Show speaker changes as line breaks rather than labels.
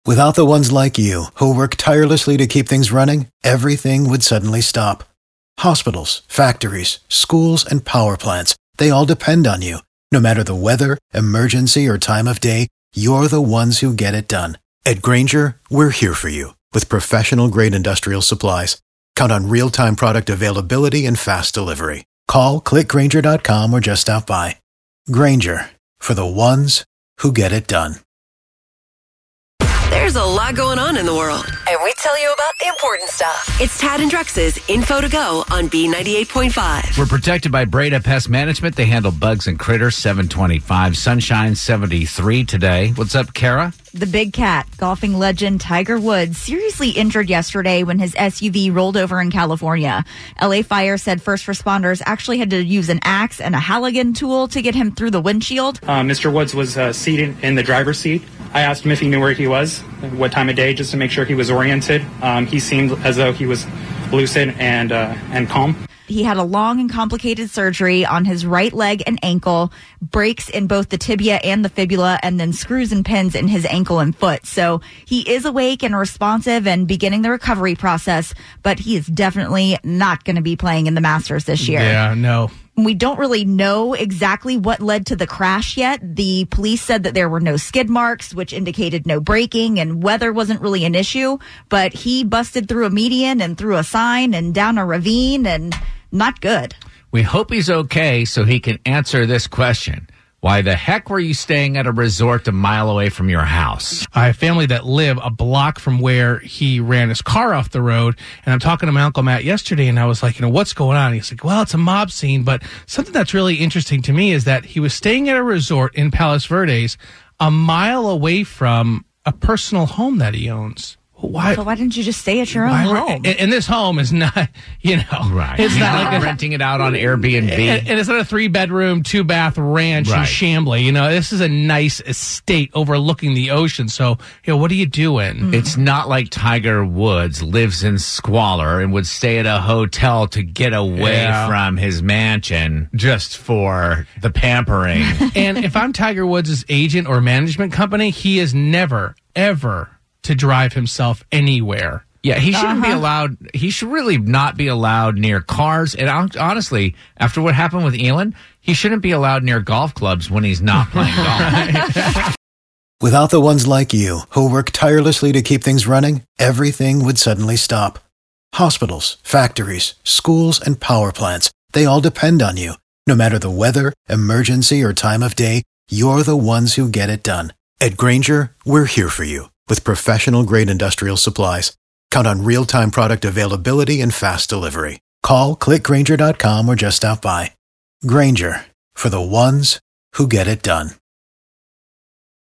Without the ones like you, who work tirelessly to keep things running, everything would suddenly stop. Hospitals, factories, schools, and power plants, they all depend on you. No matter the weather, emergency, or time of day, you're the ones who get it done. At Grainger, we're here for you with professional-grade industrial supplies. Count on real-time product availability and fast delivery. Call, click Grainger.com, or just stop by. Grainger, for the ones who get it done.
There's a lot going on in the world, and we tell you about the important stuff. It's Tad and Drex's Info to Go on B98.5.
We're protected by Breda Pest Management. They handle bugs and critters. 725. Sunshine 73 today. What's up, Kara?
The big cat, golfing legend Tiger Woods, seriously injured yesterday when his SUV rolled over in California. LA Fire said first responders actually had to use an axe and a Halligan tool to get him through the windshield.
Mr. Woods was seated in the driver's seat. I asked him if he knew where he was, what time of day, just to make sure he was oriented. He seemed as though he was lucid and calm.
He had a long and complicated surgery on his right leg and ankle, breaks in both the tibia and the fibula, and then screws and pins in his ankle and foot. So he is awake and responsive and beginning the recovery process, but he is definitely not going to be playing in the Masters this year.
Yeah, no.
We don't really know exactly what led to the crash yet. The police said that there were no skid marks, which indicated no braking, and weather wasn't really an issue. But he busted through a median and through a sign and down a ravine, and not good.
We hope he's okay so he can answer this question. Why the heck were you staying at a resort a mile away from your house?
I have family that live a block from where he ran his car off the road. And I'm talking to my Uncle Matt yesterday, and I was like, what's going on? He's like, well, it's a mob scene. But something that's really interesting to me is that he was staying at a resort in Palos Verdes a mile away from a personal home that he owns. Why?
So why didn't you just stay at your own home?
And this home is not,
Right.
It's not like
renting it out on Airbnb.
And it's not a 3-bedroom, 2-bath ranch in Chamblee. This is a nice estate overlooking the ocean. So, what are you doing?
It's not like Tiger Woods lives in squalor and would stay at a hotel to get away from his mansion just for the pampering.
And if I'm Tiger Woods' agent or management company, he is never, ever to drive himself anywhere.
Yeah, he shouldn't be allowed. He should really not be allowed near cars. And honestly, after what happened with Elon, he shouldn't be allowed near golf clubs when he's not playing golf.
Without the ones like you, who work tirelessly to keep things running, everything would suddenly stop. Hospitals, factories, schools, and power plants, they all depend on you. No matter the weather, emergency, or time of day, you're the ones who get it done. At Grainger, we're here for you with professional-grade industrial supplies. Count on real-time product availability and fast delivery. Call, click Grainger.com, or just stop by. Grainger, for the ones who get it done.